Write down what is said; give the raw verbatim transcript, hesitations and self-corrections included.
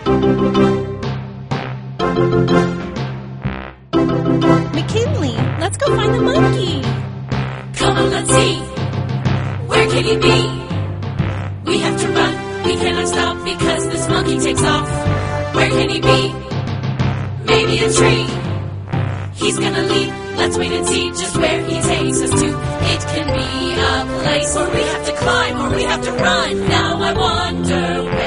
McKinley, let's go find the monkey. Come on, let's see. Where can he be? We have to run. We cannot stop because this monkey takes off. Where can he be? Maybe a tree. He's gonna leap. Let's wait and see just where he takes us to. It can be a place where we have to climb or we have to run. Now I wonder where